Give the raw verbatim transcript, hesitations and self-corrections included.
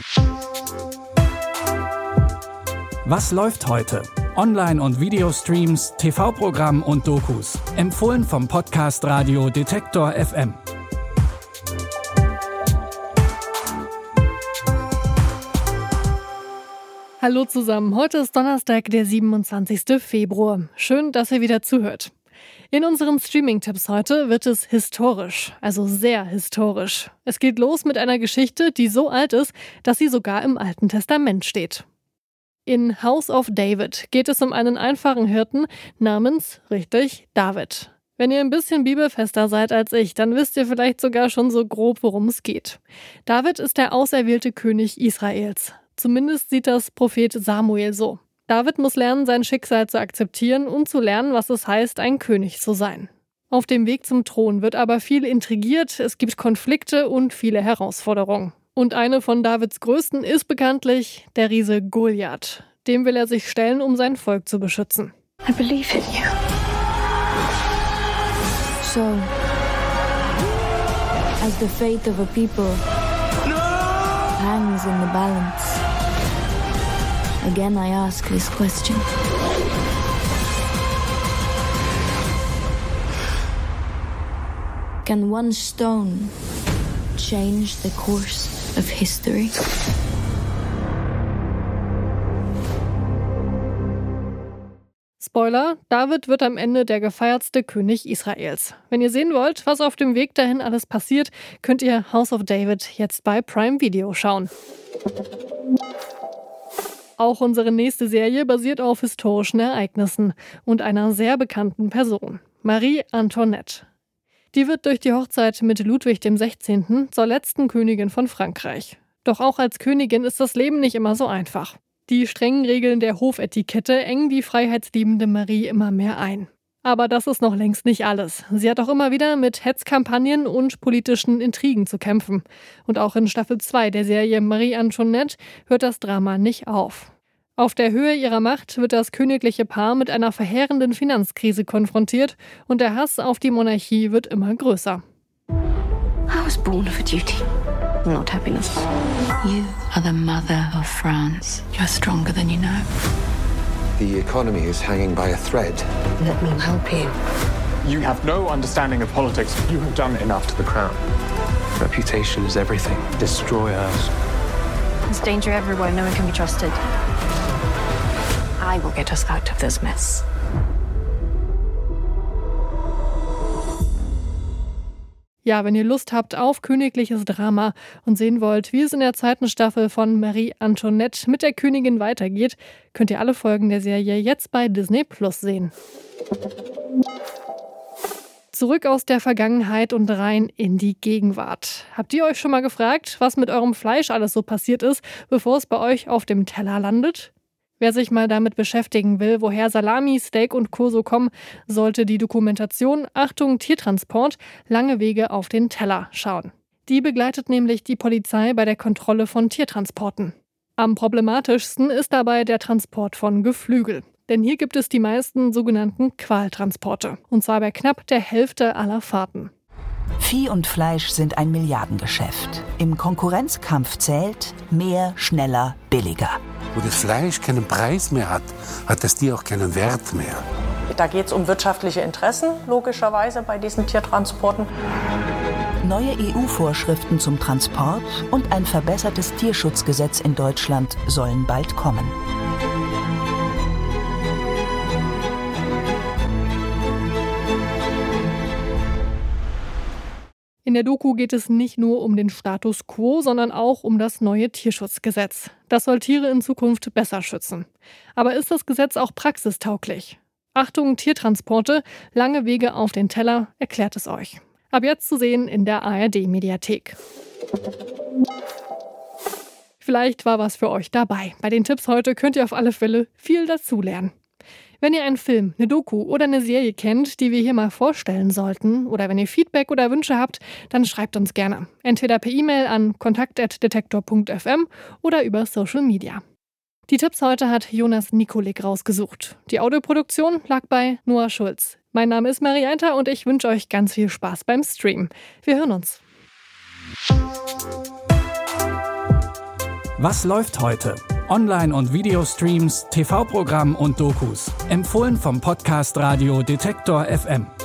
Was läuft heute? Online- und Videostreams, T V-Programm und Dokus. Empfohlen vom Podcast Radio Detektor F M. Hallo zusammen, heute ist Donnerstag, der siebenundzwanzigster Februar. Schön, dass ihr wieder zuhört. In unseren Streaming-Tipps heute wird es historisch, also sehr historisch. Es geht los mit einer Geschichte, die so alt ist, dass sie sogar im Alten Testament steht. In House of David geht es um einen einfachen Hirten namens, richtig, David. Wenn ihr ein bisschen bibelfester seid als ich, dann wisst ihr vielleicht sogar schon so grob, worum es geht. David ist der auserwählte König Israels. Zumindest sieht das Prophet Samuel so. David muss lernen, sein Schicksal zu akzeptieren und zu lernen, was es heißt, ein König zu sein. Auf dem Weg zum Thron wird aber viel intrigiert, es gibt Konflikte und viele Herausforderungen. Und eine von Davids größten ist bekanntlich der Riese Goliath. Dem will er sich stellen, um sein Volk zu beschützen. I believe in you. So, as the fate of a people hangs in the balance, again I ask this question. Can one stone change the course of history? Spoiler, David wird am Ende der gefeiertste König Israels. Wenn ihr sehen wollt, was auf dem Weg dahin alles passiert, könnt ihr House of David jetzt bei Prime Video schauen. Auch unsere nächste Serie basiert auf historischen Ereignissen und einer sehr bekannten Person, Marie Antoinette. Die wird durch die Hochzeit mit Ludwig dem Sechzehnten zur letzten Königin von Frankreich. Doch auch als Königin ist das Leben nicht immer so einfach. Die strengen Regeln der Hofetikette engen die freiheitsliebende Marie immer mehr ein. Aber das ist noch längst nicht alles. Sie hat auch immer wieder mit Hetzkampagnen und politischen Intrigen zu kämpfen. Und auch in Staffel zwei der Serie Marie Antoinette hört das Drama nicht auf. Auf der Höhe ihrer Macht wird das königliche Paar mit einer verheerenden Finanzkrise konfrontiert und der Hass auf die Monarchie wird immer größer. I was born for duty, not happiness. You are the mother of France. You're stronger than you know. The economy is hanging by a thread. Let me help you. You have no understanding of politics. You have done enough to the crown. Reputation is everything. Destroy ours. There's danger everywhere. No one can be trusted. I will get us out of this mess. Ja, wenn ihr Lust habt auf königliches Drama und sehen wollt, wie es in der zweiten Staffel von Marie Antoinette mit der Königin weitergeht, könnt ihr alle Folgen der Serie jetzt bei Disney Plus sehen. Zurück aus der Vergangenheit und rein in die Gegenwart. Habt ihr euch schon mal gefragt, was mit eurem Fleisch alles so passiert ist, bevor es bei euch auf dem Teller landet? Wer sich mal damit beschäftigen will, woher Salami, Steak und Co. so kommen, sollte die Dokumentation Achtung Tiertransport – Lange Wege auf den Teller schauen. Die begleitet nämlich die Polizei bei der Kontrolle von Tiertransporten. Am problematischsten ist dabei der Transport von Geflügel. Denn hier gibt es die meisten sogenannten Qualtransporte. Und zwar bei knapp der Hälfte aller Fahrten. Vieh und Fleisch sind ein Milliardengeschäft. Im Konkurrenzkampf zählt mehr, schneller, billiger. Wo das Fleisch keinen Preis mehr hat, hat das Tier auch keinen Wert mehr. Da geht es um wirtschaftliche Interessen, logischerweise, bei diesen Tiertransporten. Neue E U-Vorschriften zum Transport und ein verbessertes Tierschutzgesetz in Deutschland sollen bald kommen. In der Doku geht es nicht nur um den Status quo, sondern auch um das neue Tierschutzgesetz. Das soll Tiere in Zukunft besser schützen. Aber ist das Gesetz auch praxistauglich? Achtung, Tiertransporte, lange Wege auf den Teller, erklärt es euch. Ab jetzt zu sehen in der A R D-Mediathek. Vielleicht war was für euch dabei. Bei den Tipps heute könnt ihr auf alle Fälle viel dazulernen. Wenn ihr einen Film, eine Doku oder eine Serie kennt, die wir hier mal vorstellen sollten, oder wenn ihr Feedback oder Wünsche habt, dann schreibt uns gerne. Entweder per E-Mail an kontakt at detektor punkt f m oder über Social Media. Die Tipps heute hat Jonas Nikolik rausgesucht. Die Audioproduktion lag bei Noah Schulz. Mein Name ist Marie Einter und ich wünsche euch ganz viel Spaß beim Stream. Wir hören uns. Was läuft heute? Online- und Videostreams, T V-Programm und Dokus. Empfohlen vom Podcast Radio Detektor F M.